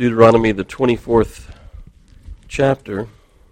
Deuteronomy, the 24th chapter,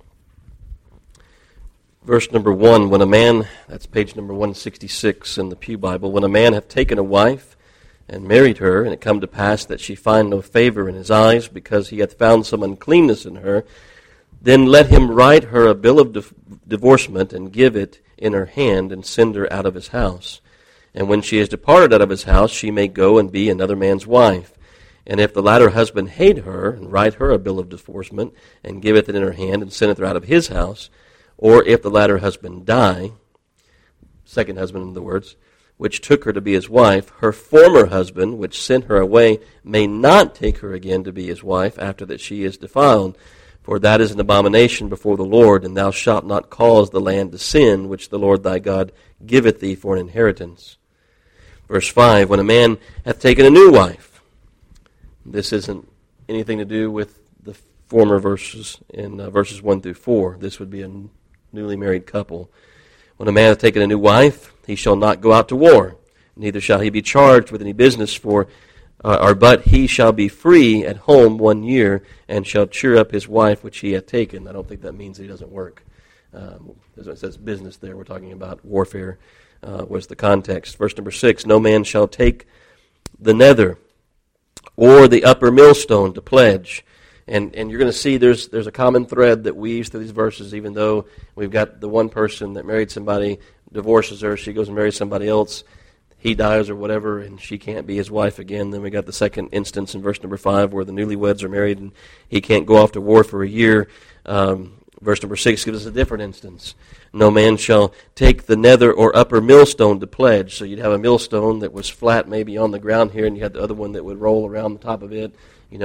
verse number 1, when a man, that's page number 166 in the Pew Bible, when a man hath taken a wife and married her, and it come to pass that she find no favor in his eyes, because he hath found some uncleanness in her, then let him write her a bill of divorcement, and give it in her hand, and send her out of his house. And when she is departed out of his house, she may go and be another man's wife. And if the latter husband hate her, and write her a bill of divorcement, and giveth it in her hand, and sendeth her out of his house, or if the latter husband die, second husband in other words, which took her to be his wife, her former husband, which sent her away, may not take her again to be his wife, after that she is defiled. For that is an abomination before the Lord, and thou shalt not cause the land to sin, which the Lord thy God giveth thee for an inheritance. Verse 5, when a man hath taken a new wife, this isn't anything to do with the former verses in verses 1 through 4. This would be a newly married couple. When a man hath taken a new wife, he shall not go out to war, neither shall he be charged with any business but he shall be free at home 1 year, and shall cheer up his wife which he hath taken. I don't think that means that he doesn't work. As it says business there, we're talking about warfare was the context. Verse number 6, no man shall take the nether or the upper millstone to pledge. And you're going to see there's a common thread that weaves through these verses, even though we've got the one person that married somebody, divorces her, she goes and marries somebody else, he dies or whatever, and she can't be his wife again. Then we got the second instance in verse number 5 where the newlyweds are married and he can't go off to war for a year. Verse number 6 gives us a different instance. No man shall take the nether or upper millstone to pledge. So you'd have a millstone that was flat maybe on the ground here, and you had the other one that would roll around the top of it,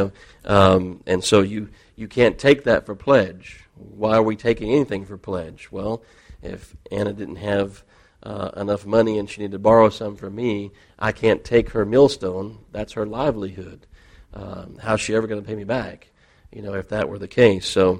and so you can't take that for pledge. Why are we taking anything for pledge? Well, if Anna didn't have enough money and she needed to borrow some from me, I can't take her millstone. That's her livelihood. How's she ever going to pay me back? If that were the case. So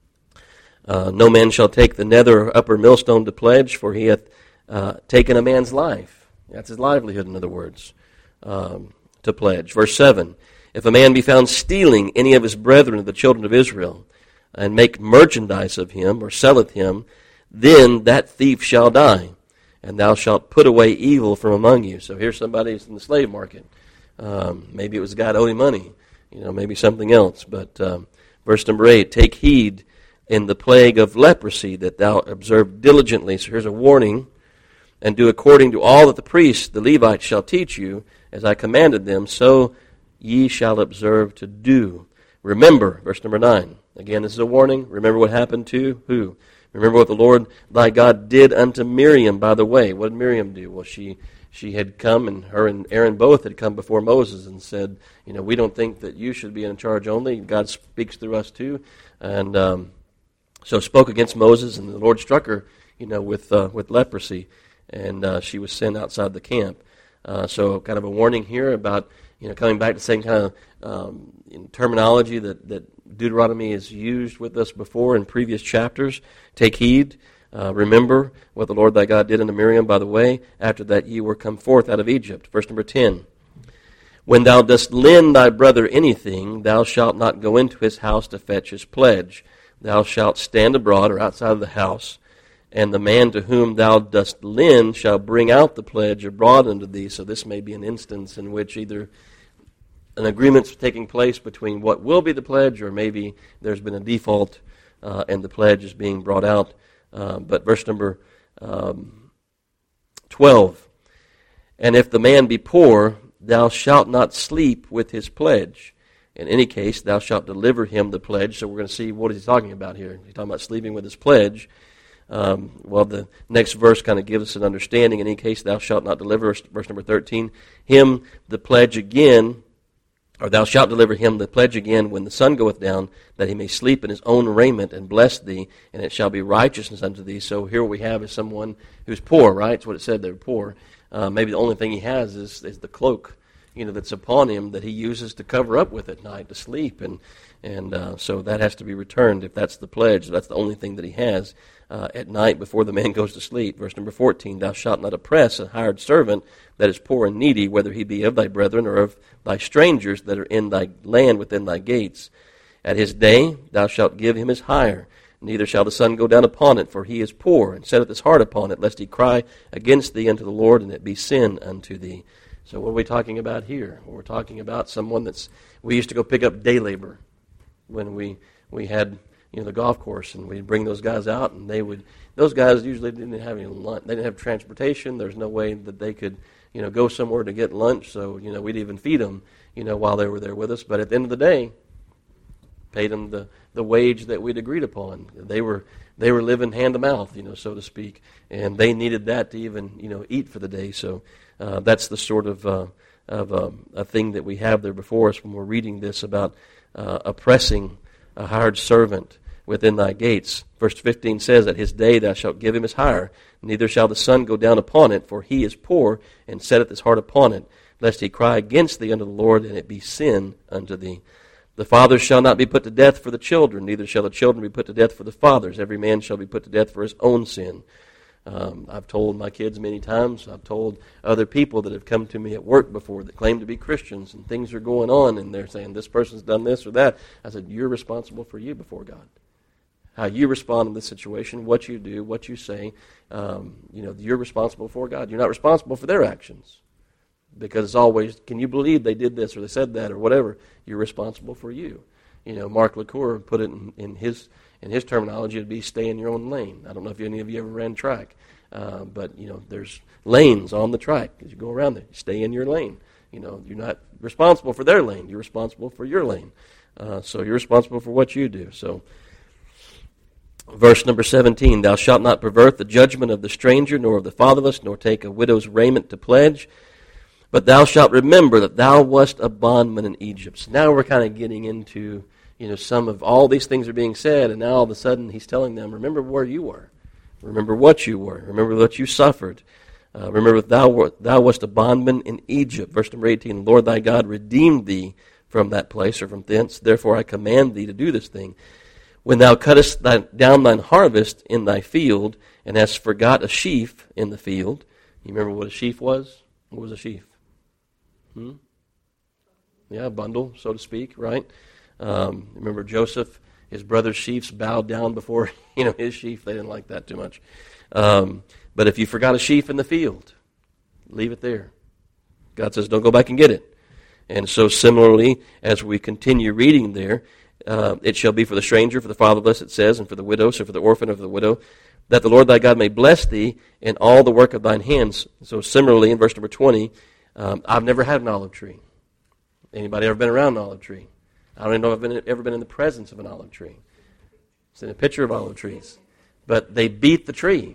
no man shall take the nether or upper millstone to pledge, for he hath taken a man's life. That's his livelihood, in other words, to pledge. Verse 7, if a man be found stealing any of his brethren of the children of Israel, and make merchandise of him, or selleth him, then that thief shall die, and thou shalt put away evil from among you. So here's somebody who's in the slave market. Maybe it was a guy that owed him money, maybe something else. But verse number 8, take heed in the plague of leprosy that thou observe diligently. So here's a warning. And do according to all that the priests, the Levites, shall teach you, as I commanded them, so ye shall observe to do. Remember, verse number 9. Again, this is a warning. Remember what happened to who? Remember what the Lord thy God did unto Miriam by the way. What did Miriam do? Well, she had come, and her and Aaron both had come before Moses and said, we don't think that you should be in charge only. God speaks through us too. And so spoke against Moses, and the Lord struck her, with leprosy, and she was sent outside the camp. So kind of a warning here about, coming back to the same kind of terminology that Deuteronomy has used with us before in previous chapters. Take heed. Remember what the Lord thy God did unto Miriam by the way, after that ye were come forth out of Egypt. Verse number 10. When thou dost lend thy brother anything, thou shalt not go into his house to fetch his pledge. Thou shalt stand abroad or outside of the house, and the man to whom thou dost lend shall bring out the pledge abroad unto thee. So this may be an instance in which either an agreement's taking place between what will be the pledge, or maybe there's been a default and the pledge is being brought out. But verse number 12, and if the man be poor, thou shalt not sleep with his pledge. In any case, thou shalt deliver him the pledge. So we're going to see what he's talking about here. He's talking about sleeping with his pledge. Well, the next verse kind of gives us an understanding. In any case, thou shalt not deliver, verse number 13, him the pledge again, or thou shalt deliver him the pledge again when the sun goeth down, that he may sleep in his own raiment and bless thee, and it shall be righteousness unto thee. So here what we have is someone who's poor, right? It's what it said, they're poor. Maybe the only thing he has is the cloak, that's upon him that he uses to cover up with at night to sleep, and so that has to be returned if that's the pledge. That's the only thing that he has. at night before the man goes to sleep. Verse number 14, thou shalt not oppress a hired servant that is poor and needy, whether he be of thy brethren or of thy strangers that are in thy land within thy gates. At his day thou shalt give him his hire, neither shall the sun go down upon it, for he is poor, and setteth his heart upon it, lest he cry against thee unto the Lord, and it be sin unto thee. So what are we talking about here? Well, we're talking about someone we used to go pick up day labor when we had the golf course, and we'd bring those guys out, and those guys usually didn't have any lunch. They didn't have transportation. There's no way that they could go somewhere to get lunch, so we'd even feed them while they were there with us. But at the end of the day, paid them the wage that we'd agreed upon. They were living hand to mouth, so to speak, and they needed that to even eat for the day. So that's the sort of a thing that we have there before us when we're reading this about oppressing a hired servant within thy gates. Verse 15 says, at his day thou shalt give him his hire, neither shall the sun go down upon it, for he is poor, and setteth his heart upon it, lest he cry against thee unto the Lord, and it be sin unto thee. The fathers shall not be put to death for the children, neither shall the children be put to death for the fathers. Every man shall be put to death for his own sin. I've told my kids many times, I've told other people that have come to me at work before that claim to be Christians, and things are going on, and they're saying, this person's done this or that. I said, you're responsible for you before God. How you respond in this situation, what you do, what you say, you're responsible for God. You're not responsible for their actions. Because it's always, can you believe they did this or they said that or whatever? You're responsible for you. Mark LaCour put it in his terminology, it'd be stay in your own lane. I don't know if any of you ever ran track, but there's lanes on the track as you go around there. Stay in your lane. You're not responsible for their lane. You're responsible for your lane. So you're responsible for what you do. So, verse number 17, thou shalt not pervert the judgment of the stranger, nor of the fatherless, nor take a widow's raiment to pledge. But thou shalt remember that thou wast a bondman in Egypt. So now we're kind of getting into, some of all these things are being said, and now all of a sudden he's telling them, remember where you were. Remember what you were. Remember what you suffered. Remember that thou wast a bondman in Egypt. Verse number 18, the Lord thy God redeemed thee from that place or from thence. Therefore I command thee to do this thing. When thou cuttest down thine harvest in thy field, and hast forgot a sheaf in the field. You remember what a sheaf was? What was a sheaf? Yeah, a bundle, so to speak, right? Remember Joseph, his brother's sheaves bowed down before his sheaf. They didn't like that too much. But if you forgot a sheaf in the field, leave it there. God says, don't go back and get it. And so similarly, as we continue reading there, it shall be for the stranger, for the fatherless, it says, and for the widow, so for the orphan of the widow, that the Lord thy God may bless thee in all the work of thine hands. So similarly, in verse number 20, I've never had an olive tree. Anybody ever been around an olive tree? I don't even know if I've ever been in the presence of an olive tree. It's in a picture of olive trees. But they beat the tree.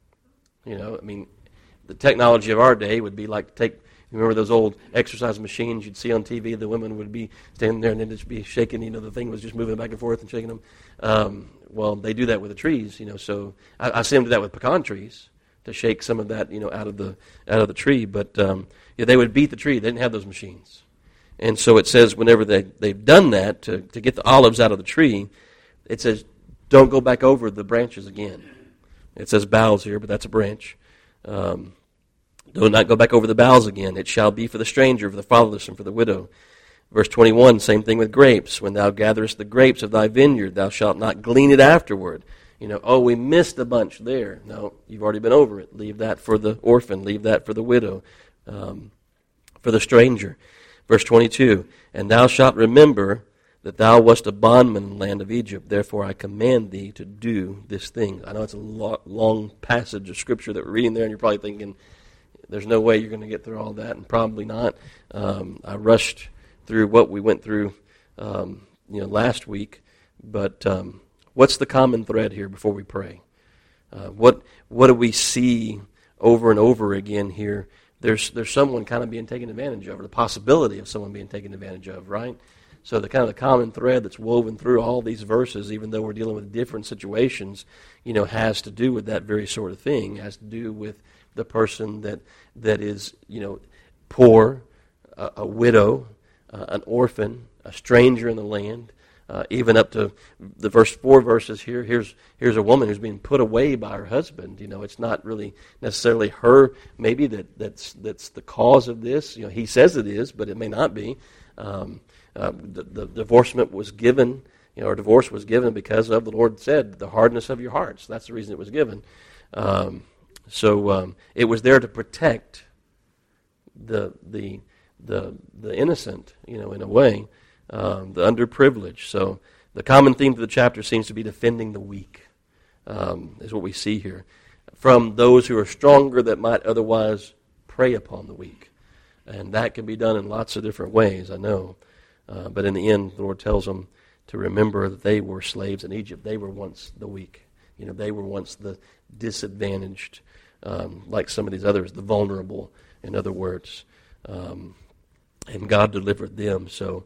The technology of our day would be like to take, remember those old exercise machines you'd see on TV? The women would be standing there and they'd just be shaking, the thing was just moving back and forth and shaking them. Well, they do that with the trees, so I see them do that with pecan trees to shake some of that, out of the tree. But they would beat the tree. They didn't have those machines. And so it says whenever they've done that to get the olives out of the tree, it says don't go back over the branches again. It says boughs here, but that's a branch. Do not go back over the boughs again. It shall be for the stranger, for the fatherless, and for the widow. Verse 21, same thing with grapes. When thou gatherest the grapes of thy vineyard, thou shalt not glean it afterward. We missed a bunch there. No, you've already been over it. Leave that for the orphan. Leave that for the widow, for the stranger. Verse 22, and thou shalt remember that thou wast a bondman in the land of Egypt. Therefore I command thee to do this thing. I know it's a long passage of Scripture that we're reading there, and you're probably thinking, there's no way you're going to get through all that, and probably not. I rushed through what we went through last week, but what's the common thread here before we pray? What do we see over and over again here? There's someone kind of being taken advantage of, or the possibility of someone being taken advantage of, right? So the kind of the common thread that's woven through all these verses, even though we're dealing with different situations, has to do with that very sort of thing. It has to do with the person that is, poor, a widow, an orphan, a stranger in the land, even up to the first 4 verses here. Here's a woman who's being put away by her husband. It's not really necessarily her, maybe that's the cause of this. He says it is, but it may not be. The divorcement was given, or divorce was given because of, the Lord said, the hardness of your hearts. That's the reason it was given. So it was there to protect the innocent, in a way, the underprivileged. So the common theme of the chapter seems to be defending the weak, is what we see here, from those who are stronger that might otherwise prey upon the weak. And that can be done in lots of different ways, I know. But in the end, the Lord tells them to remember that they were slaves in Egypt. They were once the weak. They were once the disadvantaged, like some of these others, the vulnerable, in other words. And God delivered them, so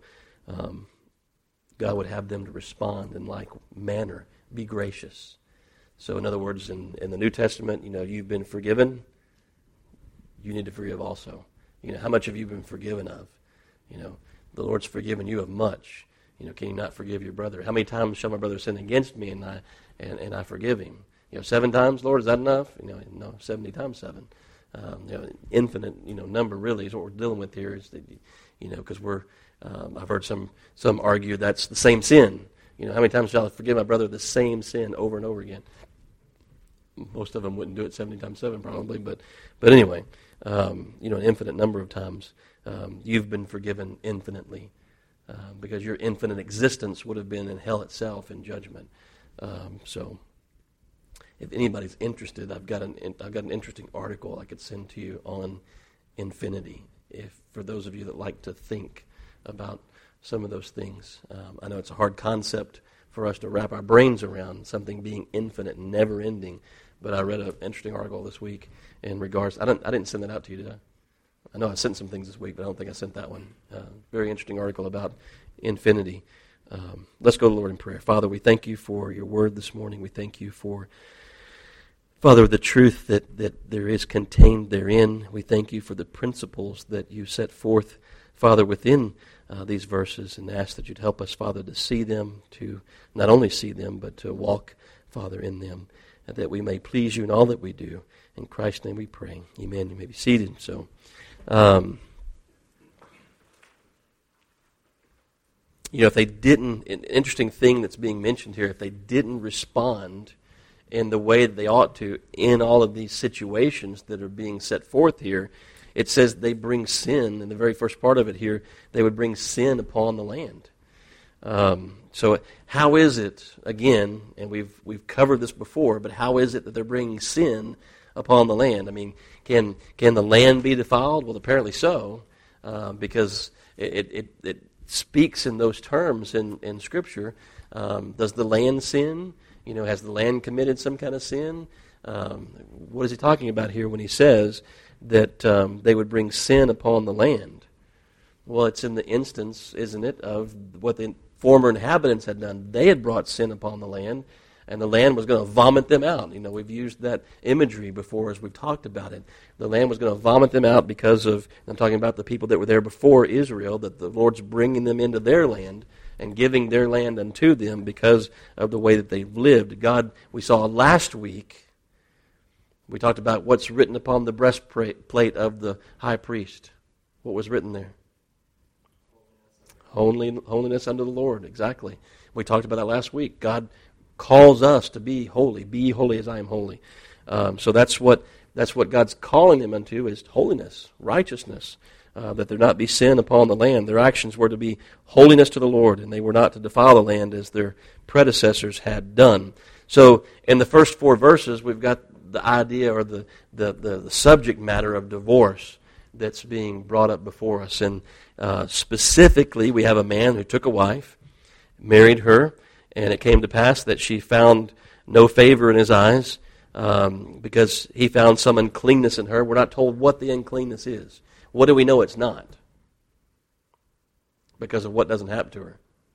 God would have them to respond in like manner, be gracious. So in other words, in the New Testament, you've been forgiven, you need to forgive also. How much have you been forgiven of? The Lord's forgiven you of much. Can you not forgive your brother? How many times shall my brother sin against me and I forgive him? 7 times, Lord, is that enough? No, 70 times 7. Infinite, number really is what we're dealing with here. Is that, because I've heard some argue that's the same sin. How many times shall I forgive my brother the same sin over and over again? Most of them wouldn't do it 70 times 7 probably, but anyway, an infinite number of times. You've been forgiven infinitely because your infinite existence would have been in hell itself in judgment. So, if anybody's interested, I've got an interesting article I could send to you on infinity. If for those of you that like to think about some of those things, I know it's a hard concept for us to wrap our brains around, something being infinite and never ending. But I read an interesting article this week in regards. I didn't send that out to you, did I? I know I sent some things this week, but I don't think I sent that one. Very interesting article about infinity. Let's go to the Lord in prayer. Father, we thank you for your word this morning. We thank you for, Father, the truth that there is contained therein. We thank you for the principles that you set forth, Father, within these verses, and ask that you'd help us, Father, to see them, to not only see them, but to walk, Father, in them, and that we may please you in all that we do. In Christ's name we pray. Amen. You may be seated. So, if they didn't, an interesting thing that's being mentioned here, if they didn't respond in the way that they ought to in all of these situations that are being set forth here, it says they bring sin. In the very first part of it here, they would bring sin upon the land. So how is it, again, and we've covered this before, but how is it that they're bringing sin upon the land? I mean, can the land be defiled? Well, apparently so, because it speaks in those terms in Scripture. Does the land sin? Has the land committed some kind of sin? What is he talking about here when he says that they would bring sin upon the land? Well, it's in the instance, isn't it, of what the former inhabitants had done. They had brought sin upon the land, and the land was going to vomit them out. We've used that imagery before as we've talked about it. The land was going to vomit them out because of, I'm talking about the people that were there before Israel, that the Lord's bringing them into their land and giving their land unto them because of the way that they've lived. God, we saw last week, we talked about what's written upon the breastplate of the high priest. What was written there? Holiness unto the Lord, exactly. We talked about that last week. God calls us to be holy. Be holy as I am holy. So that's what God's calling them unto, is holiness, righteousness, that there not be sin upon the land. Their actions were to be holiness to the Lord, and they were not to defile the land as their predecessors had done. So in the first 4 verses, we've got the idea or the subject matter of divorce that's being brought up before us. And specifically, we have a man who took a wife, married her, and it came to pass that she found no favor in his eyes because he found some uncleanness in her. We're not told what the uncleanness is. What do we know it's not? Because of what doesn't happen to her.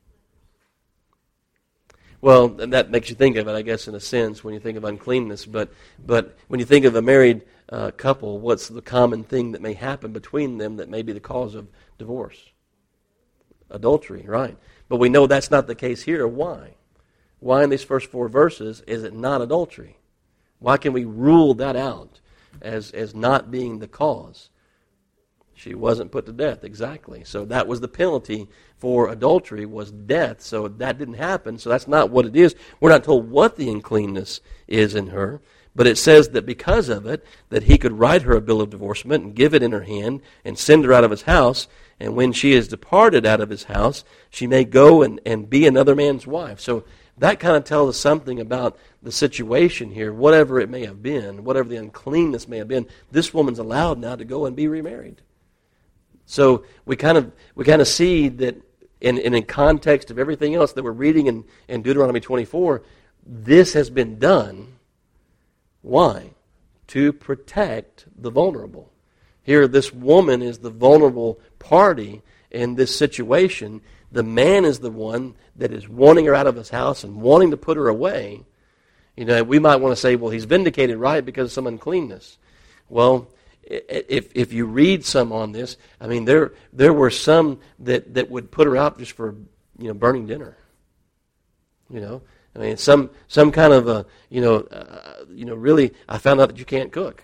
Well, and that makes you think of it, I guess, in a sense, when you think of uncleanness. But when you think of a married couple, what's the common thing that may happen between them that may be the cause of divorce? Adultery, right. But we know that's not the case here. Why? Why in these first 4 verses is it not adultery? Why can we rule that out as not being the cause? She wasn't put to death, exactly. So that was the penalty for adultery, was death. So that didn't happen, so that's not what it is. We're not told what the uncleanness is in her, but it says that because of it, that he could write her a bill of divorcement and give it in her hand and send her out of his house, and when she is departed out of his house, she may go and be another man's wife. So that kind of tells us something about the situation here, whatever it may have been, whatever the uncleanness may have been. This woman's allowed now to go and be remarried. So we kind of see that in context of everything else that we're reading in Deuteronomy 24, this has been done. Why? To protect the vulnerable. Here, this woman is the vulnerable party in this situation. The man is the one that is wanting her out of his house and wanting to put her away. You know, we might want to say, well, he's vindicated, right, because of some uncleanness. Well, if you read some on this, I mean, there were some that would put her out just for, you know, burning dinner. You know, I mean, some kind of a, really, I found out that you can't cook.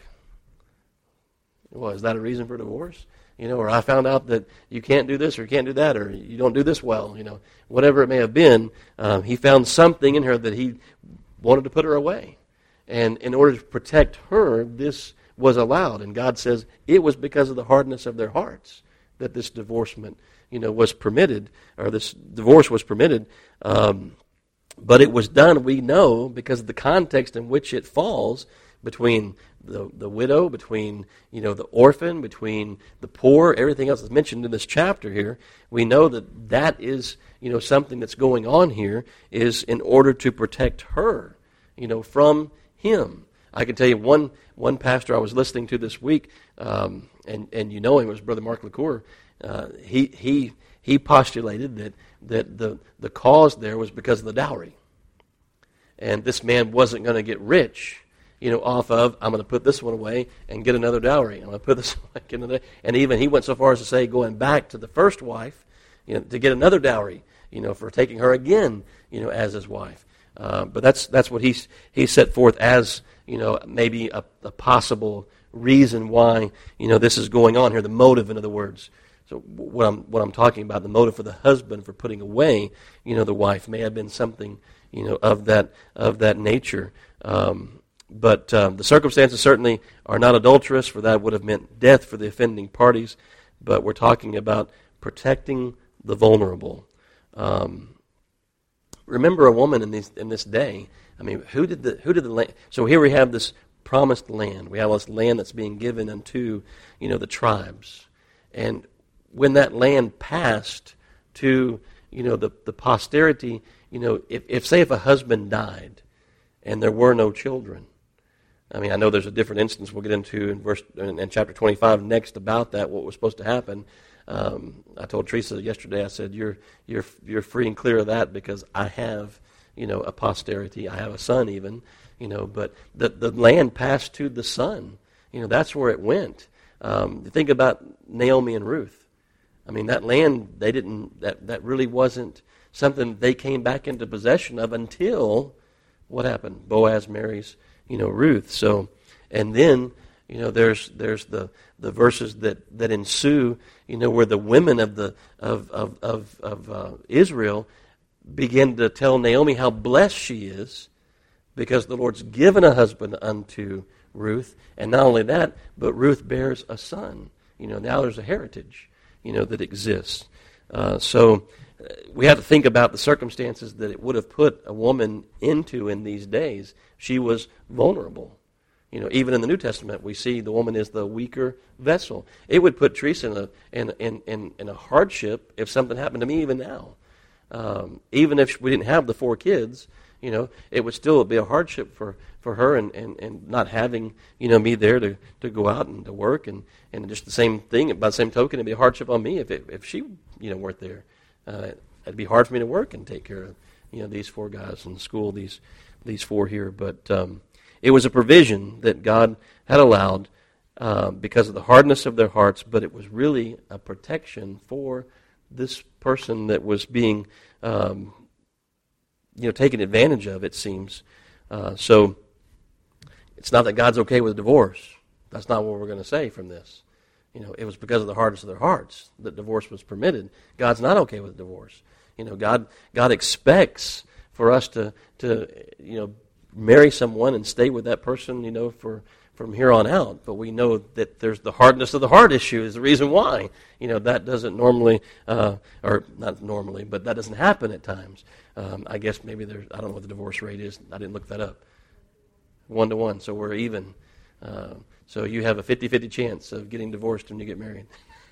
Well, is that a reason for divorce? You know, or I found out that you can't do this or you can't do that, or you don't do this well. You know, whatever it may have been, he found something in her that he wanted to put her away, and in order to protect her, this was allowed. And God says it was because of the hardness of their hearts that this divorcement, was permitted, or this divorce was permitted. But it was done, we know, because of the context in which it falls between the widow, between, the orphan, between the poor, everything else that's mentioned in this chapter here. We know that is, something that's going on here is in order to protect her, from him. I can tell you one pastor I was listening to this week, and him was Brother Mark LaCour. He postulated that the cause there was because of the dowry, and this man wasn't going to get rich, off of, I'm going to put this one away and get another dowry. I'm going to put this away, get another, and even he went so far as to say going back to the first wife, to get another dowry, for taking her again, as his wife. But that's what he set forth as, maybe a possible reason why, this is going on here, the motive, in other words. So what I'm talking about, the motive for the husband for putting away, the wife may have been something, of that nature. But the circumstances certainly are not adulterous, for that would have meant death for the offending parties. But we're talking about protecting the vulnerable. Remember a woman in this day. I mean, who did the land? So here we have this promised land. We have this land that's being given unto the tribes, and when that land passed to the posterity, if a husband died and there were no children. I mean, I know there's a different instance we'll get into in chapter 25 next about that, what was supposed to happen. I told Teresa yesterday, I said, you're free and clear of that because I have, a posterity. I have a son even, but the land passed to the son. That's where it went. Think about Naomi and Ruth. I mean, that land, that really wasn't something they came back into possession of until, what happened? Boaz marries, Ruth. So, and then, there's the verses that ensue, where the women of Israel begin to tell Naomi how blessed she is because the Lord's given a husband unto Ruth, and not only that, but Ruth bears a son. Now there's a heritage, that exists. So we have to think about the circumstances that it would have put a woman into in these days. She was vulnerable. Even in the New Testament, we see the woman is the weaker vessel. It would put Teresa in a hardship if something happened to me even now. Even if we didn't have the 4 kids, it would still be a hardship for her and not having, me there to go out and to work and just the same thing. By the same token, it'd be a hardship on me if she, weren't there. It'd be hard for me to work and take care of, these 4 guys in school, these 4 here. But it was a provision that God had allowed because of the hardness of their hearts, but it was really a protection for this person that was being, taken advantage of, it seems. So it's not that God's okay with divorce. That's not what we're going to say from this. It was because of the hardness of their hearts that divorce was permitted. God's not okay with divorce. God expects for us to marry someone and stay with that person, from here on out. But we know that there's the hardness of the heart issue is the reason why. That doesn't normally, or not normally, but that doesn't happen at times. I guess maybe I don't know what the divorce rate is. I didn't look that up. 1-to-1, so we're even. So you have a 50-50 chance of getting divorced when you get married.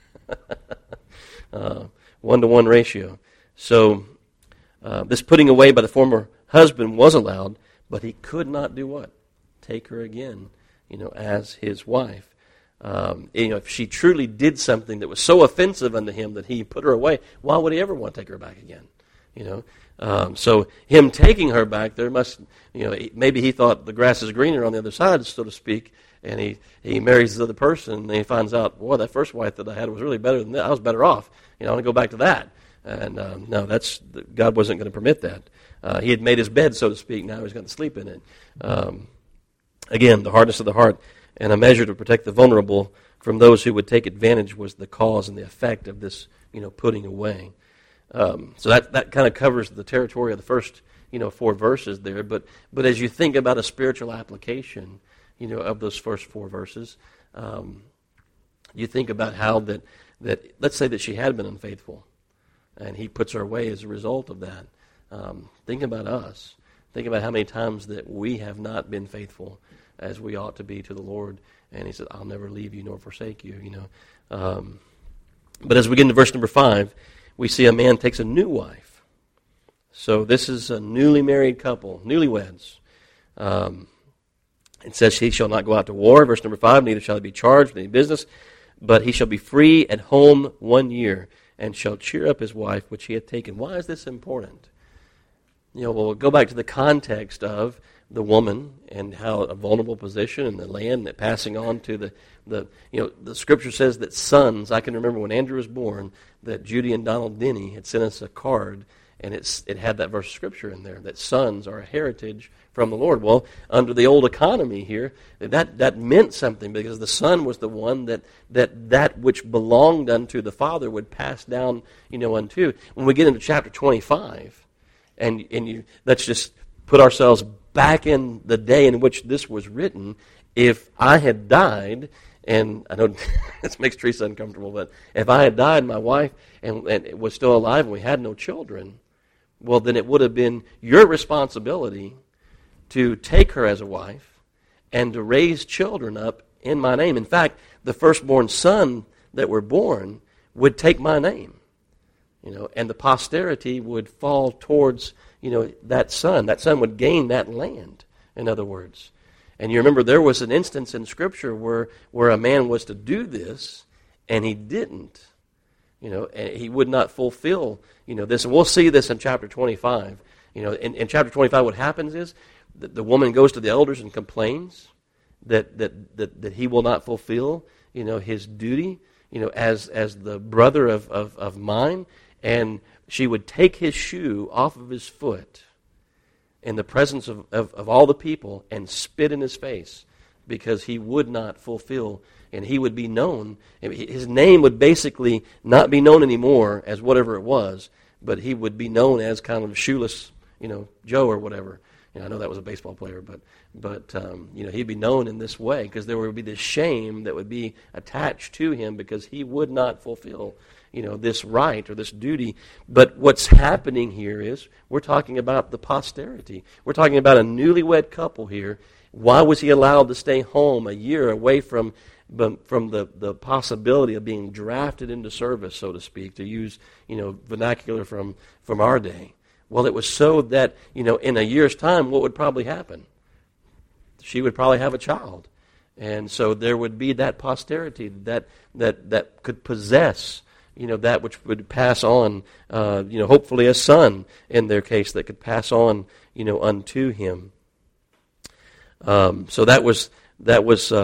1-to-1 ratio. So this putting away by the former husband was allowed, but he could not do what? Take her again, as his wife. If she truly did something that was so offensive unto him that he put her away, why would he ever want to take her back again? So him taking her back, there must, maybe he thought the grass is greener on the other side, so to speak, and he marries the other person, and he finds out, boy, that first wife that I had was really better than that. I was better off. I want to go back to that. And no, God wasn't going to permit that. He had made his bed, so to speak. Now he's going to sleep in it. Again, the hardness of the heart and a measure to protect the vulnerable from those who would take advantage was the cause and the effect of this, putting away. So that kind of covers the territory of the first, 4 verses there. But as you think about a spiritual application, of those first 4 verses, you think about how that let's say that she had been unfaithful, and he puts her away as a result of that. Think about us. Think about how many times that we have not been faithful as we ought to be to the Lord. And he said, I'll never leave you nor forsake you, But as we get into verse number 5, we see a man takes a new wife. So this is a newly married couple, newlyweds. It says, he shall not go out to war, verse number 5, neither shall he be charged with any business, but he shall be free at home 1 year, and shall cheer up his wife, which he hath taken. Why is this important? We'll go back to the context of the woman and how a vulnerable position in the land that passing on to the Scripture says that sons, I can remember when Andrew was born, that Judy and Donald Denny had sent us a card, and it had that verse of Scripture in there, that sons are a heritage from the Lord. Well, under the old economy here, that meant something, because the son was the one that which belonged unto the father would pass down, unto. When we get into chapter 25, and let's just put ourselves back in the day in which this was written. If I had died, and I know this makes Teresa uncomfortable, but if I had died, my wife and was still alive, and we had no children, well, then it would have been your responsibility to take her as a wife and to raise children up in my name. In fact, the firstborn son that were born would take my name, and the posterity would fall towards, that son. That son would gain that land, in other words. And you remember there was an instance in Scripture where a man was to do this, and he didn't. And he would not fulfill, this. And we'll see this in chapter 25. In chapter 25, what happens is that the woman goes to the elders and complains that he will not fulfill, his duty, as the brother of mine. And she would take his shoe off of his foot in the presence of all the people and spit in his face, because he would not fulfill, and he would be known. His name would basically not be known anymore as whatever it was, but he would be known as kind of Shoeless, Joe or whatever. I know that was a baseball player, but he'd be known in this way, because there would be this shame that would be attached to him because he would not fulfill, this right or this duty. But what's happening here is we're talking about the posterity. We're talking about a newlywed couple here. Why was he allowed to stay home a year away from the possibility of being drafted into service, so to speak, to use vernacular from our day? Well, it was so that, in a year's time, what would probably happen? She would probably have a child. And so there would be that posterity that could possess, that which would pass on, hopefully a son in their case that could pass on, unto him. So that was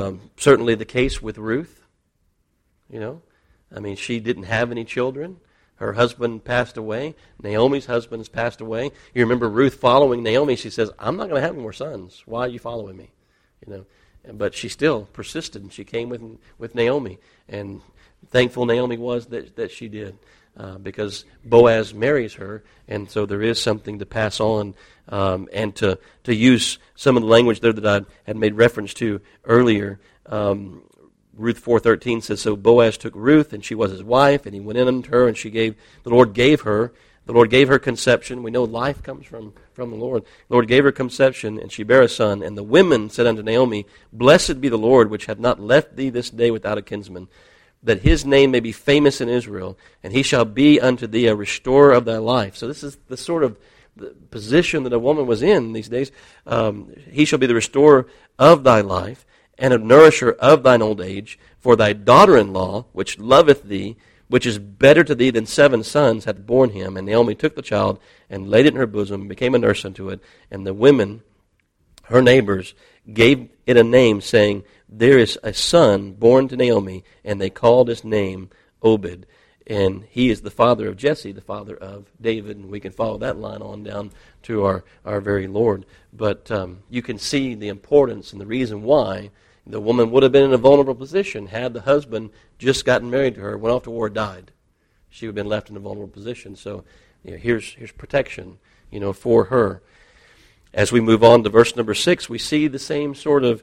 certainly the case with Ruth. She didn't have any children. Her husband passed away. Naomi's husband has passed away. You remember Ruth following Naomi. She says, I'm not going to have any more sons. Why are you following me? But she still persisted, and she came with Naomi. And thankful Naomi was that she did. Because Boaz marries her, and so there is something to pass on, and to use some of the language there that I had made reference to earlier. Ruth 4:13 says, so Boaz took Ruth, and she was his wife, and he went in unto her, and the Lord gave her conception. We know life comes from the Lord. The Lord gave her conception, and she bare a son. And the women said unto Naomi, Blessed be the Lord, which hath not left thee this day without a kinsman, that his name may be famous in Israel, and he shall be unto thee a restorer of thy life. So this is the sort of the position that a woman was in these days. He shall be the restorer of thy life, and a nourisher of thine old age. For thy daughter-in-law, which loveth thee, which is better to thee than 7 sons, hath borne him. And Naomi took the child, and laid it in her bosom, and became a nurse unto it. And the women, her neighbors, gave it a name, saying, There is a son born to Naomi, and they called his name Obed. And he is the father of Jesse, the father of David. And we can follow that line on down to our very Lord. But you can see the importance and the reason why the woman would have been in a vulnerable position had the husband just gotten married to her, went off to war, died. She would have been left in a vulnerable position. So here's protection, for her. As we move on to verse number 6, we see the same sort of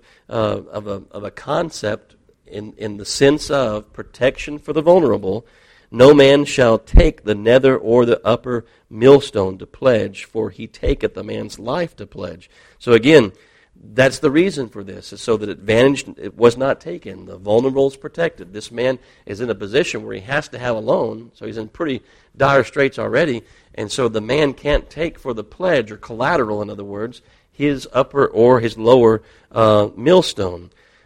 a concept in the sense of protection for the vulnerable. No man shall take the nether or the upper millstone to pledge, for he taketh a man's life to pledge. So again, that's the reason for this, is so that it was not taken. The vulnerable is protected. This man is in a position where he has to have a loan, so he's in pretty dire straits already, and so the man can't take for the pledge, or collateral, in other words, his upper or his lower millstone.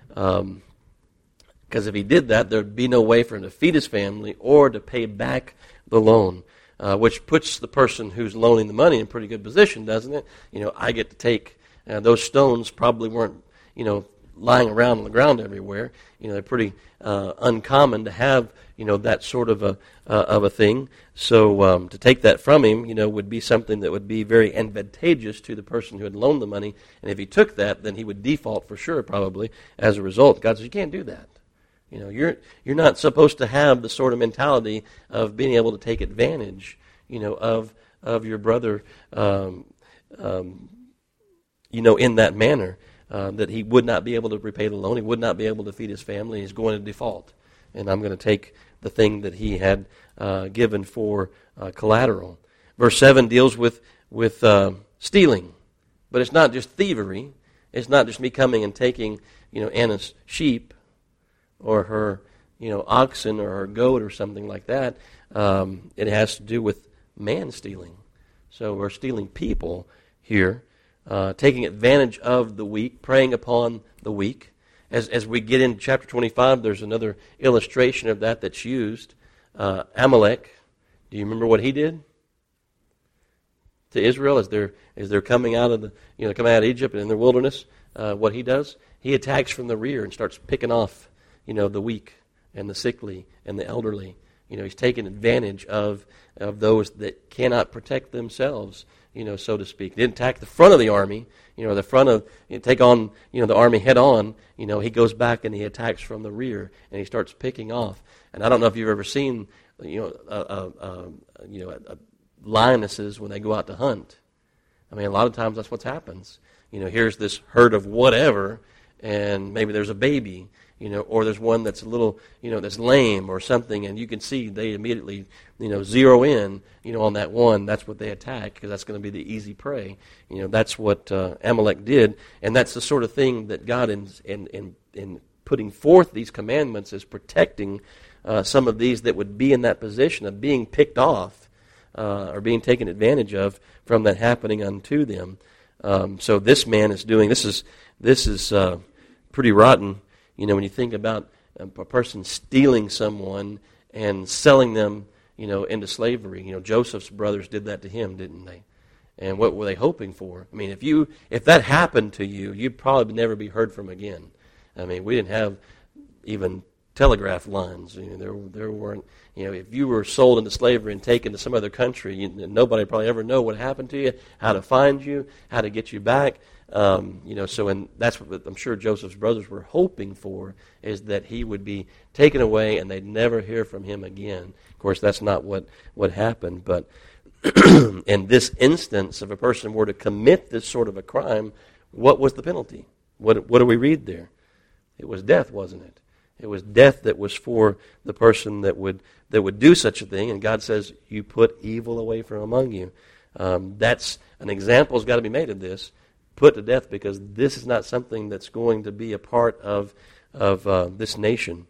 Because if he did that, there would be no way for him to feed his family or to pay back the loan, which puts the person who's loaning the money in a pretty good position, doesn't it? I get to take those stones. Probably weren't lying around on the ground everywhere. They're pretty uncommon to have that sort of a thing. So to take that from him, would be something that would be very advantageous to the person who had loaned the money. And if he took that, then he would default for sure, probably as a result. God says you can't do that. You're not supposed to have the sort of mentality of being able to take advantage, of your brother, in that manner, that he would not be able to repay the loan, he would not be able to feed his family, he's going to default. And I'm going to take the thing that he had given for collateral. Verse 7 deals with stealing. But it's not just thievery. It's not just me coming and taking, Anna's sheep or her, oxen or her goat or something like that. It has to do with man stealing. So we're stealing people here. Taking advantage of the weak, preying upon the weak. As we get into chapter 25, there's another illustration of that's used. Amalek, do you remember what he did to Israel as they're coming out of coming out of Egypt and in their wilderness? What he does, he attacks from the rear and starts picking off, the weak and the sickly and the elderly. He's taking advantage of those that cannot protect themselves, so to speak. He didn't attack the front of the army, the front of, take on, the army head on. He goes back and he attacks from the rear and he starts picking off. And I don't know if you've ever seen, lionesses when they go out to hunt. I mean, a lot of times that's what happens. Here's this herd of whatever, and maybe there's a baby, or there's one that's a little, that's lame or something, and you can see they immediately, zero in, on that one. That's what they attack, because that's going to be the easy prey. That's what Amalek did, and that's the sort of thing that God, in putting forth these commandments, is protecting some of these that would be in that position of being picked off or being taken advantage of from that happening unto them. So this man is doing, this is pretty rotten. When you think about a person stealing someone and selling them, into slavery. Joseph's brothers did that to him, didn't they? And what were they hoping for? I mean, if that happened to you, you'd probably never be heard from again. I mean, we didn't have even telegraph lines. There weren't. If you were sold into slavery and taken to some other country, nobody would probably ever know what happened to you, how to find you, how to get you back. And that's what I'm sure Joseph's brothers were hoping for, is that he would be taken away and they'd never hear from him again. Of course, that's not what happened. But in this instance, if a person were to commit this sort of a crime, what was the penalty? What do we read there? It was death, wasn't it? It was death that was for the person that would do such a thing. And God says, you put evil away from among you. That's an example's got to be made of this. Put to death, because this is not something that's going to be a part of this nation.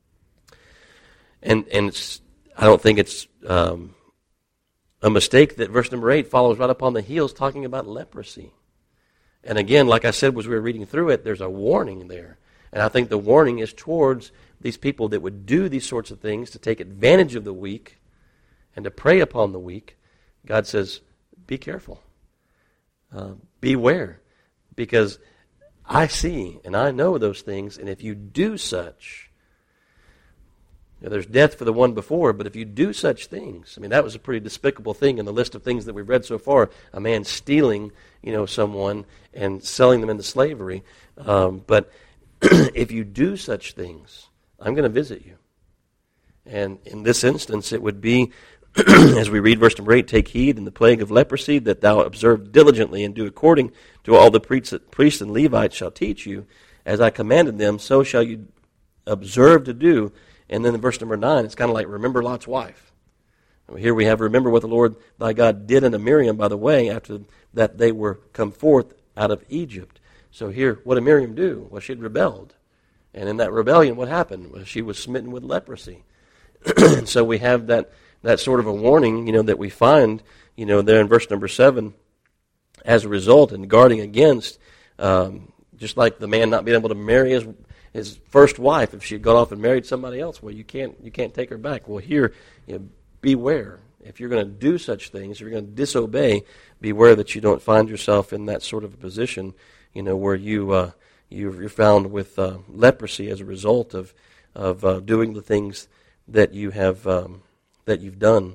And I don't think it's a mistake that verse number 8 follows right up on the heels talking about leprosy. And again, like I said, as we were reading through it, there's a warning there. And I think the warning is towards these people that would do these sorts of things to take advantage of the weak and to prey upon the weak. God says, be careful. Beware. Because I see and I know those things, and if you do such, there's death for the one before, but if you do such things, that was a pretty despicable thing in the list of things that we've read so far, a man stealing, someone and selling them into slavery. But if you do such things, I'm going to visit you. And in this instance, it would be, as we read verse number 8, take heed in the plague of leprosy that thou observe diligently and do according to all the priests and Levites shall teach you. As I commanded them, so shall you observe to do. And then in verse number 9, it's kind of like remember Lot's wife. Here we have, remember what the Lord thy God did unto Miriam by the way after that they were come forth out of Egypt. So here, what did Miriam do? Well, she had rebelled. And in that rebellion, what happened? Well, she was smitten with leprosy. And so we have that sort of a warning, that we find, there in verse number 7, as a result, and guarding against, just like the man not being able to marry his first wife if she had gone off and married somebody else. Well, you can't take her back. Well, here, beware. If you're going to do such things, if you're going to disobey, beware that you don't find yourself in that sort of a position, where you're found with leprosy as a result of doing the things that you have that you've done.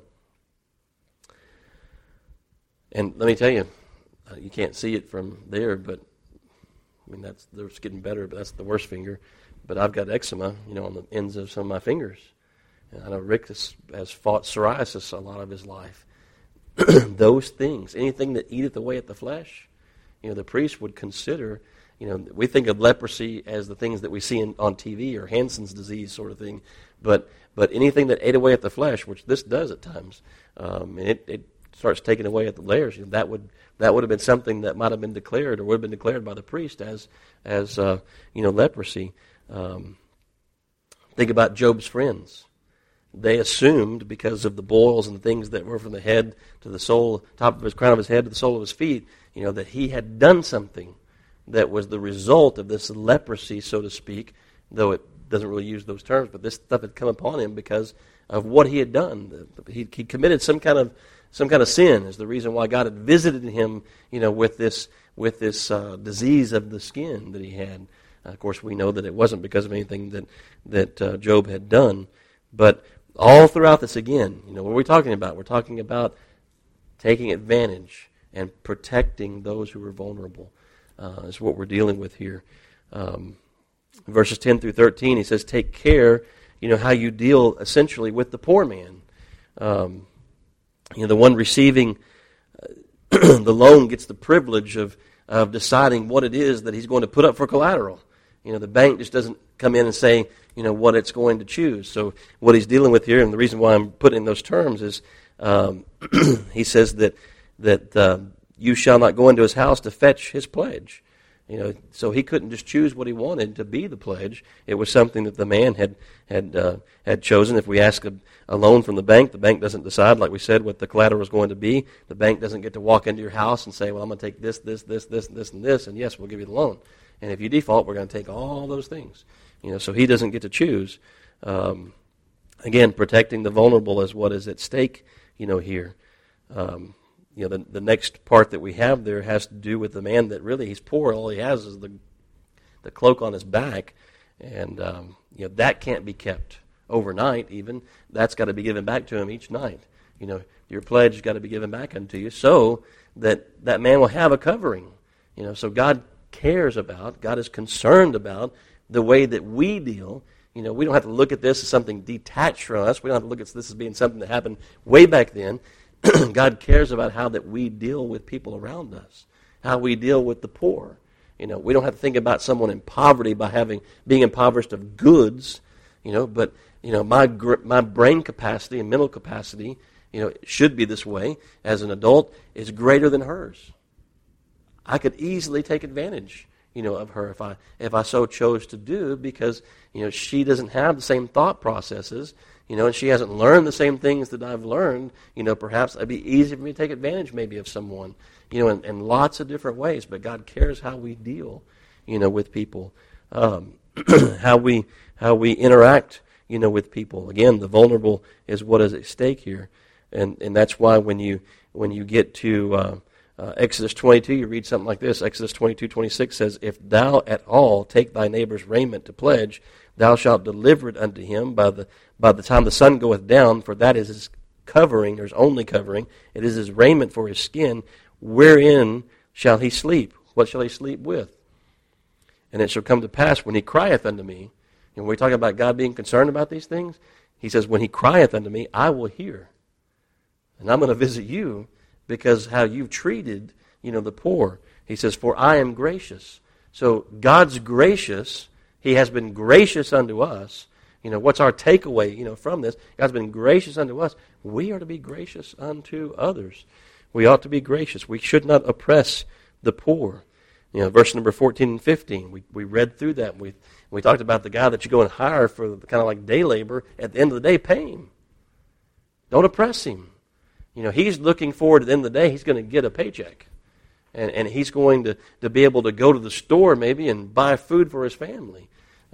And let me tell you, you can't see it from there, but that's getting better. But that's the worst finger. But I've got eczema, on the ends of some of my fingers. And I know Rick has fought psoriasis a lot of his life. Those things, anything that eateth away at the flesh, the priest would consider. We think of leprosy as the things that we see on TV or Hansen's disease sort of thing, but anything that ate away at the flesh, which this does at times, and it starts taking away at the layers. That would have been something that might have been declared or would have been declared by the priest as leprosy. Think about Job's friends. They assumed, because of the boils and the things that were from the head to the sole, top of his crown of his head to the sole of his feet, that he had done something that was the result of this leprosy, so to speak, though it doesn't really use those terms, but this stuff had come upon him because of what he had done. He committed some kind of sin is the reason why God had visited him, with this disease of the skin that he had. Of course, we know that it wasn't because of anything that Job had done, but all throughout this, again, what are we talking about? We're talking about taking advantage and protecting those who are vulnerable. Is what we're dealing with here. Verses 10 through 13, he says, take care, how you deal essentially with the poor man. The one receiving the loan gets the privilege of deciding what it is that he's going to put up for collateral. The bank just doesn't come in and say, what it's going to choose. So what he's dealing with here, and the reason why I'm putting in those terms is he says that you shall not go into his house to fetch his pledge. So he couldn't just choose what he wanted to be the pledge. It was something that the man had chosen. If we ask a loan from the bank doesn't decide, like we said, what the collateral is going to be. The bank doesn't get to walk into your house and say, well, I'm going to take this, and this, and yes, we'll give you the loan. And if you default, we're going to take all those things. So he doesn't get to choose. Again, protecting the vulnerable is what is at stake, here. The next part that we have there has to do with the man that really he's poor. All he has is the cloak on his back, And that can't be kept overnight even. That's got to be given back to him each night. Your pledge has got to be given back unto you so that that man will have a covering. So God cares about, God is concerned about the way that we deal. We don't have to look at this as something detached from us. We don't have to look at this as being something that happened way back then. God cares about how that we deal with people around us, how we deal with the poor. We don't have to think about someone in poverty by being impoverished of goods, but my brain capacity and mental capacity, it should be this way as an adult, is greater than hers. I could easily take advantage, of her if I so chose to do, because she doesn't have the same thought processes, and she hasn't learned the same things that I've learned. Perhaps it'd be easy for me to take advantage maybe of someone, in lots of different ways. But God cares how we deal, with people, how we interact, with people. Again, the vulnerable is what is at stake here, and that's why when you get to Exodus 22, you read something like this. Exodus 22:26 says, "If thou at all take thy neighbor's raiment to pledge, thou shalt deliver it unto him by the time the sun goeth down, for that is his covering, or his only covering. It is his raiment for his skin. Wherein shall he sleep? What shall he sleep with? And it shall come to pass when he crieth unto me," and when we talk about God being concerned about these things, he says, "When he crieth unto me, I will hear. And I'm going to visit you because how you've treated, the poor." He says, "For I am gracious." So God's gracious. He has been gracious unto us. What's our takeaway, from this? God's been gracious unto us. We are to be gracious unto others. We ought to be gracious. We should not oppress the poor. Verse number 14 and 15, we read through that. We talked about the guy that you go and hire for kind of like day labor. At the end of the day, pay him. Don't oppress him. He's looking forward at the end of the day, he's going to get a paycheck. And he's going to be able to go to the store maybe and buy food for his family.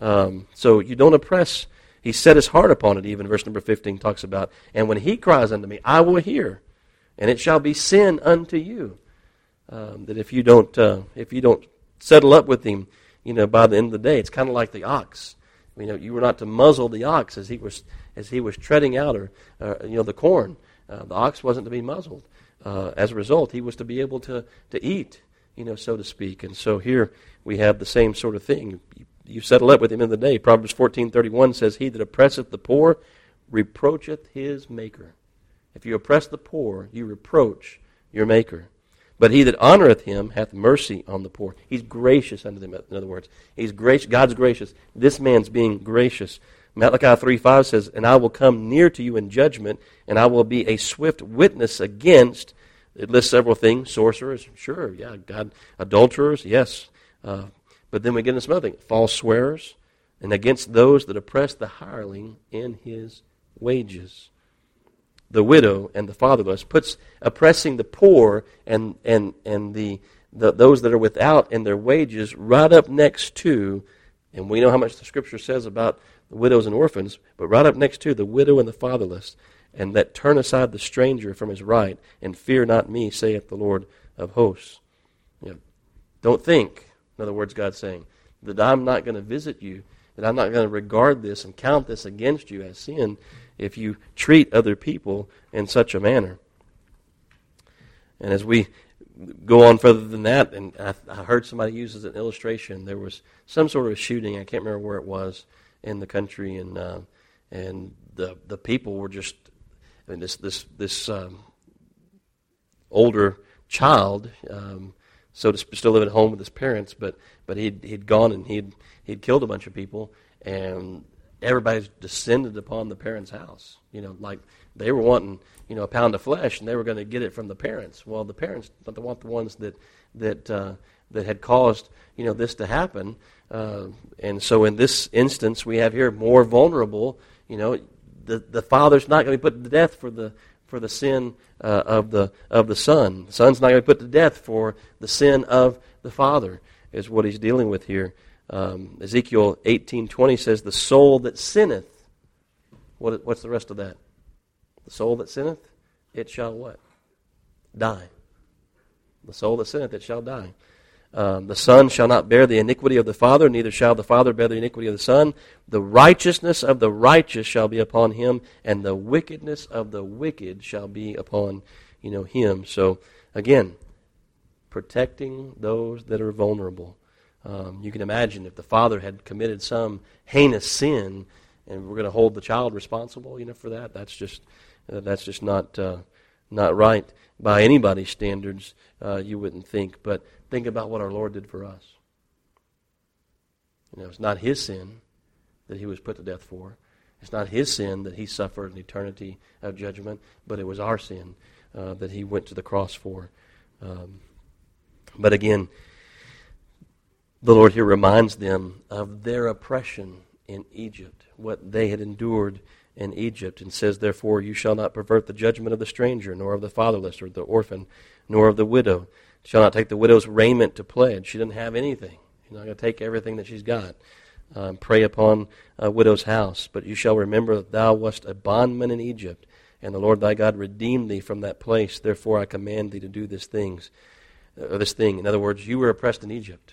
So you don't oppress. He set his heart upon it, even verse number 15 talks about, "And when he cries unto me, I will hear, and it shall be sin unto you." That if you don't settle up with him, by the end of the day, it's kind of like the ox. You were not to muzzle the ox as he was treading out the corn. The ox wasn't to be muzzled. As a result, he was to be able to eat, so to speak. And so here we have the same sort of thing. You settle up with him in the day. Proverbs 14:31 says, "He that oppresseth the poor reproacheth his maker." If you oppress the poor, you reproach your maker. "But he that honoreth him hath mercy on the poor." He's gracious unto them, in other words. He's gracious. God's gracious. This man's being gracious. Malachi 3:5 says, "And I will come near to you in judgment, and I will be a swift witness against," it lists several things, sorcerers, sure, yeah, God, adulterers, yes. But then we get into some other things, false swearers, and against those that oppress the hireling in his wages. The widow and the fatherless, puts oppressing the poor and those that are without in their wages right up next to, and we know how much the Scripture says about the widows and orphans, but right up next to the widow and the fatherless, and that turn aside the stranger from his right, and fear not me, saith the Lord of hosts. Don't think, in other words, God's saying, that I'm not going to visit you, that I'm not going to regard this and count this against you as sin if you treat other people in such a manner. And as we go on further than that, and I heard somebody use as an illustration, there was some sort of shooting, I can't remember where it was, in the country, and the people were just, this older child, so to still living at home with his parents, but he'd gone and he'd killed a bunch of people, and everybody's descended upon the parents' house. Like they were wanting, a pound of flesh, and they were going to get it from the parents. Well, the parents don't want the ones that had caused, this to happen. And so in this instance, we have here more vulnerable. The father's not going to be put to death for the sin of the son. The son's not going to be put to death for the sin of the father, is what he's dealing with here. Ezekiel 18:20 says, "The soul that sinneth," what's the rest of that? "The soul that sinneth, it shall" what? "Die." The soul that sinneth, it shall die. The Son shall not bear the iniquity of the Father, neither shall the Father bear the iniquity of the Son. The righteousness of the righteous shall be upon him, and the wickedness of the wicked shall be upon, him. So, again, protecting those that are vulnerable. You can imagine if the father had committed some heinous sin, and we're going to hold the child responsible, for that. That's just not right by anybody's standards. You wouldn't think, but think about what our Lord did for us. It's not his sin that he was put to death for. It's not his sin that he suffered an eternity of judgment, but it was our sin that he went to the cross for. But again, the Lord here reminds them of their oppression in Egypt, what they had endured in Egypt, and says, therefore, you shall not pervert the judgment of the stranger, nor of the fatherless or the orphan, nor of the widow. You shall not take the widow's raiment to pledge. She doesn't have anything. You're not going to take everything that she's got. Prey upon a widow's house. But you shall remember that thou wast a bondman in Egypt, and the Lord thy God redeemed thee from that place. Therefore I command thee to do this thing. In other words, you were oppressed in Egypt.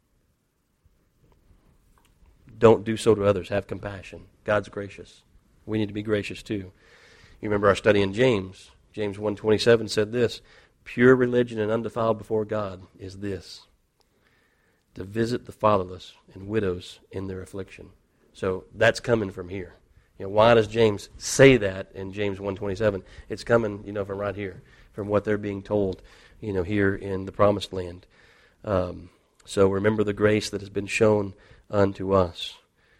Don't do so to others. Have compassion. God's gracious. We need to be gracious too. You remember our study in James. James 1:27 said this, pure religion and undefiled before God is this, to visit the fatherless and widows in their affliction. So that's coming from here. Why does James say that in James 1:27? It's coming, from right here, from what they're being told, here in the Promised Land. So remember the grace that has been shown unto us.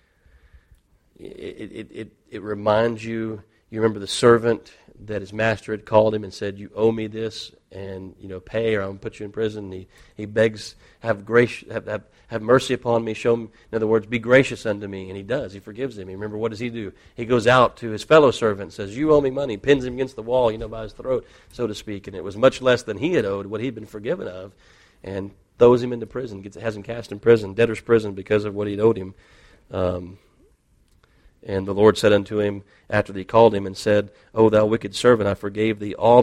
It reminds you. You remember the servant that his master had called him and said, you owe me this, and pay or I'm going to put you in prison. He begs, have grace, have mercy upon me, show me, in other words, be gracious unto me. And he does. He forgives him. Remember, what does he do? He goes out to his fellow servant and says, you owe me money, pins him against the wall, by his throat, so to speak. And it was much less than he had owed, what he'd been forgiven of, and throws him into prison, has him cast in prison, debtor's prison, because of what he'd owed him. And the Lord said unto him, after he called him, and said, O thou wicked servant, I forgave thee all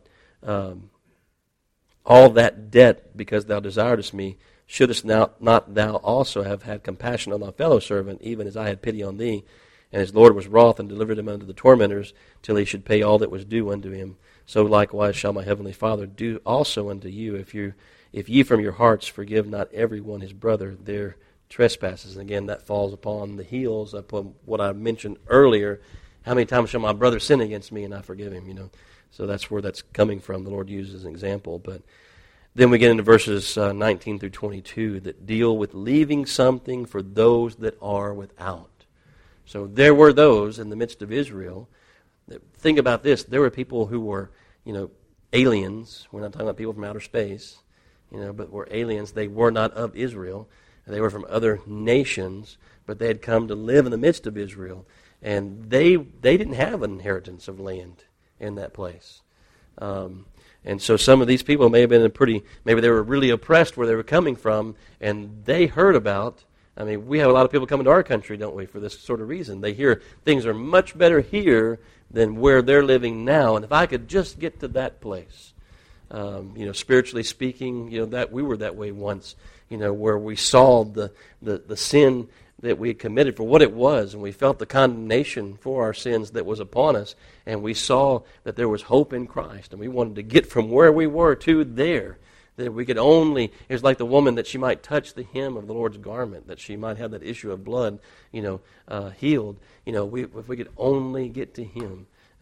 that debt, because thou desiredest me. Shouldest not thou also have had compassion on thy fellow servant, even as I had pity on thee? And his Lord was wroth, and delivered him unto the tormentors, till he should pay all that was due unto him. So likewise shall my heavenly Father do also unto you, if ye from your hearts forgive not every one his brother their trespasses. And again, that falls upon the heels of what I mentioned earlier. How many times shall my brother sin against me and I forgive him? So that's where that's coming from. The Lord uses an example. But then we get into verses 19 through 22 that deal with leaving something for those that are without. So there were those in the midst of Israel. Think about this. There were people who were, aliens. We're not talking about people from outer space, but were aliens. They were not of Israel. They were from other nations, but they had come to live in the midst of Israel. And they didn't have an inheritance of land in that place. And so some of these people may have been maybe they were really oppressed where they were coming from, and they heard about, we have a lot of people coming to our country, don't we, for this sort of reason. They hear things are much better here than where they're living now, and if I could just get to that place. Spiritually speaking, that we were that way once, where we saw the sin that we had committed for what it was, and we felt the condemnation for our sins that was upon us, and we saw that there was hope in Christ, and we wanted to get from where we were to there, that we could only, it was like the woman, that she might touch the hem of the Lord's garment, that she might have that issue of blood, healed. If we could only get to Him.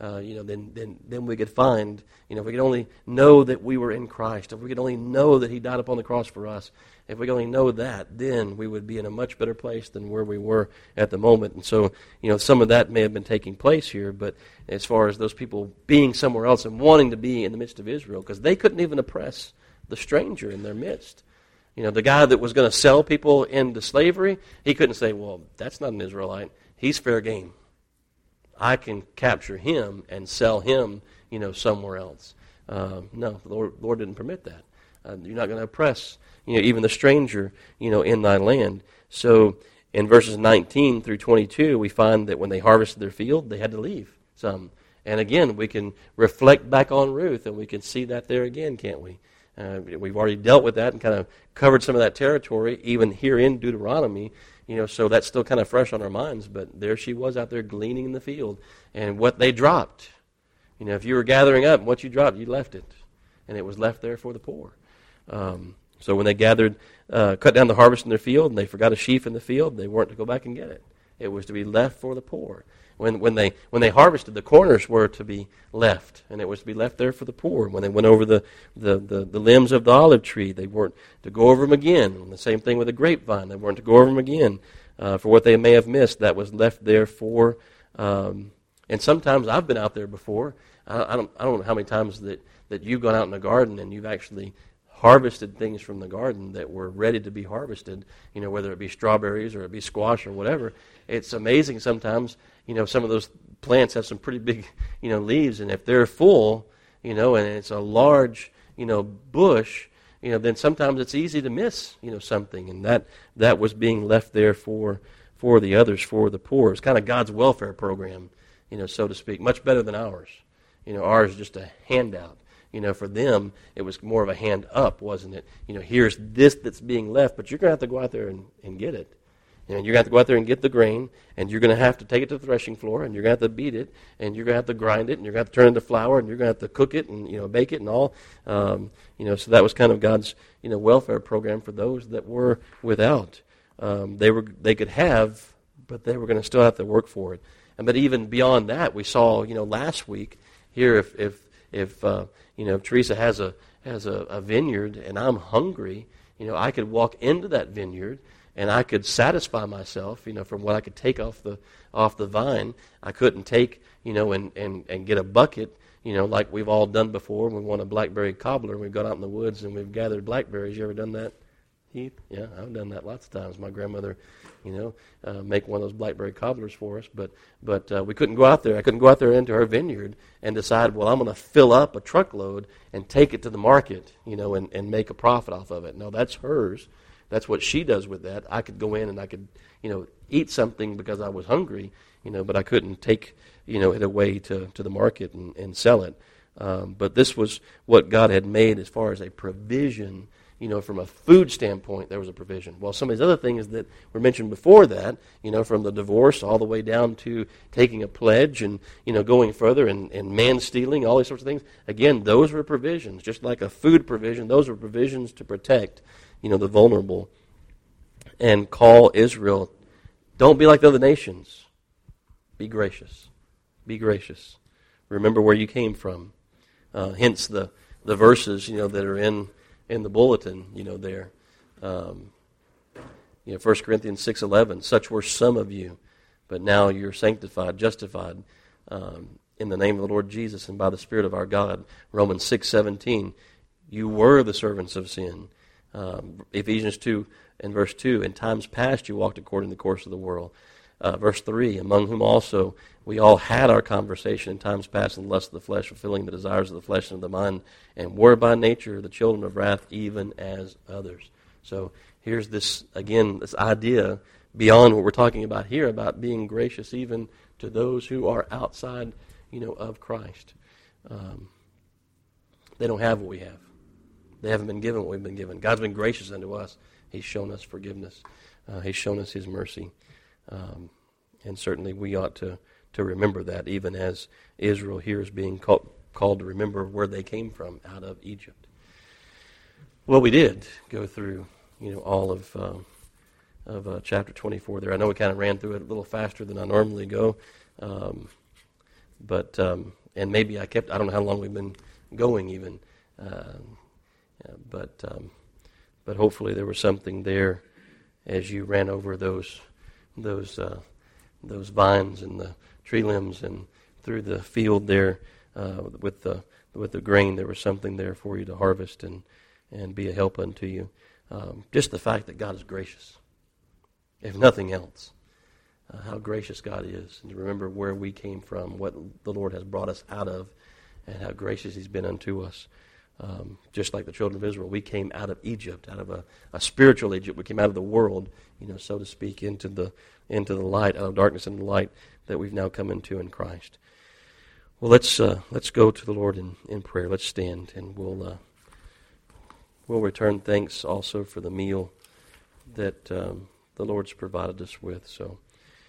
Then we could find, if we could only know that we were in Christ, if we could only know that He died upon the cross for us, if we could only know that, then we would be in a much better place than where we were at the moment. And so, some of that may have been taking place here, but as far as those people being somewhere else and wanting to be in the midst of Israel, because they couldn't even oppress the stranger in their midst. The guy that was going to sell people into slavery, he couldn't say, well, that's not an Israelite. He's fair game. I can capture him and sell him, somewhere else. No, the Lord didn't permit that. You're not going to oppress, even the stranger, in thy land. So in verses 19 through 22, we find that when they harvested their field, they had to leave some. And again, we can reflect back on Ruth, and we can see that there again, can't we? We've already dealt with that and kind of covered some of that territory, even here in Deuteronomy. So that's still kind of fresh on our minds. But there she was out there gleaning in the field, and what they dropped. If you were gathering up, what you dropped, you left it, and it was left there for the poor. So when they gathered, cut down the harvest in their field, and they forgot a sheaf in the field, they weren't to go back and get it. It was to be left for the poor. When they harvested, the corners were to be left, and it was to be left there for the poor. When they went over the limbs of the olive tree, they weren't to go over them again. And the same thing with the grapevine; they weren't to go over them again for what they may have missed. That was left there for. And sometimes I've been out there before. I don't know how many times that you've gone out in the garden and you've actually harvested things from the garden that were ready to be harvested, whether it be strawberries or it be squash or whatever. It's amazing sometimes, some of those plants have some pretty big, leaves, and if they're full, and it's a large, bush, then sometimes it's easy to miss, something, and that was being left there for the others, for the poor. It's kind of God's welfare program, so to speak, much better than ours. Ours is just a handout. For them, it was more of a hand up, wasn't it? Here's this that's being left, but you're going to have to go out there and get it. And you're going to have to go out there and get the grain, and you're going to have to take it to the threshing floor, and you're going to have to beat it, and you're going to have to grind it, and you're going to have to turn it into flour, and you're going to have to cook it and bake it and all. So that was kind of God's welfare program for those that were without. They could have, but they were going to still have to work for it. But even beyond that, we saw last week here if Teresa has a vineyard and I'm hungry, I could walk into that vineyard and I could satisfy myself, from what I could take off the vine. I couldn't take, and get a bucket, like we've all done before. We want a blackberry cobbler. We've gone out in the woods and we've gathered blackberries. You ever done that, Heath? Yeah, I've done that lots of times. My grandmother, make one of those blackberry cobblers for us. But we couldn't go out there. I couldn't go out there into her vineyard and decide, well, I'm going to fill up a truckload and take it to the market, and make a profit off of it. No, that's hers. That's what she does with that. I could go in and I could, eat something because I was hungry, but I couldn't take, it away to the market and sell it. But this was what God had made as far as a provision. From a food standpoint, there was a provision. Well, some of these other things that were mentioned before that, from the divorce all the way down to taking a pledge and, going further and man stealing, all these sorts of things, again, those were provisions. Just like a food provision, those were provisions to protect, the vulnerable. And call Israel, don't be like the other nations. Be gracious. Be gracious. Remember where you came from. Hence the verses, that are in the bulletin, there. 1 Corinthians 6:11, such were some of you, but now you're sanctified, justified in the name of the Lord Jesus and by the Spirit of our God. Romans 6:17, you were the servants of sin. Ephesians 2 and verse 2, in times past you walked according to the course of the world. Verse 3, among whom also we all had our conversation in times past in the lust of the flesh, fulfilling the desires of the flesh and of the mind, and were by nature the children of wrath, even as others. So here's this, again, this idea beyond what we're talking about here, about being gracious even to those who are outside, of Christ. They don't have what we have. They haven't been given what we've been given. God's been gracious unto us. He's shown us forgiveness. He's shown us His mercy. And certainly we ought to remember that, even as Israel here is being called to remember where they came from, out of Egypt. Well, we did go through, all of chapter 24 there. I know we kind of ran through it a little faster than I normally go, but and maybe I don't know how long we've been going even, but hopefully there was something there as you ran over those vines and the tree limbs and through the field there with the grain. There was something there for you to harvest and be a help unto you. Just the fact that God is gracious, if nothing else, how gracious God is, and to remember where we came from, what the Lord has brought us out of, and how gracious He's been unto us. Just like the children of Israel, we came out of Egypt, out of a spiritual Egypt. We came out of the world, so to speak, into the light, out of darkness into the light that we've now come into in Christ. Well, let's go to the Lord in prayer. Let's stand, and we'll We'll return thanks also for the meal that the Lord's provided us with. So,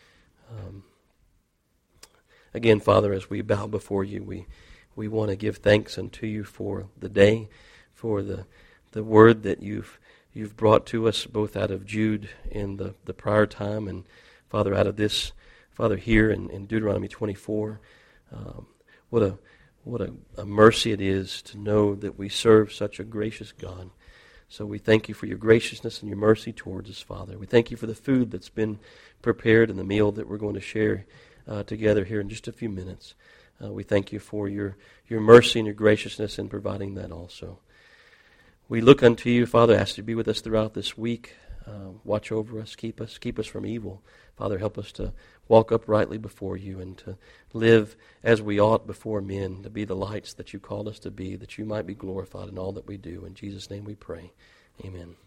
again, Father, as we bow before you, we want to give thanks unto you for the day, for the word that you've brought to us, both out of Jude in the prior time, and Father, out of this, Father, here in Deuteronomy 24. What a mercy it is to know that we serve such a gracious God. So we thank you for your graciousness and your mercy towards us, Father. We thank you for the food that's been prepared and the meal that we're going to share together here in just a few minutes. We thank you for your mercy and your graciousness in providing that also. We look unto you, Father, ask you to be with us throughout this week. Watch over us, keep us from evil. Father, help us to walk uprightly before you and to live as we ought before men, to be the lights that you called us to be, that you might be glorified in all that we do. In Jesus' name we pray. Amen.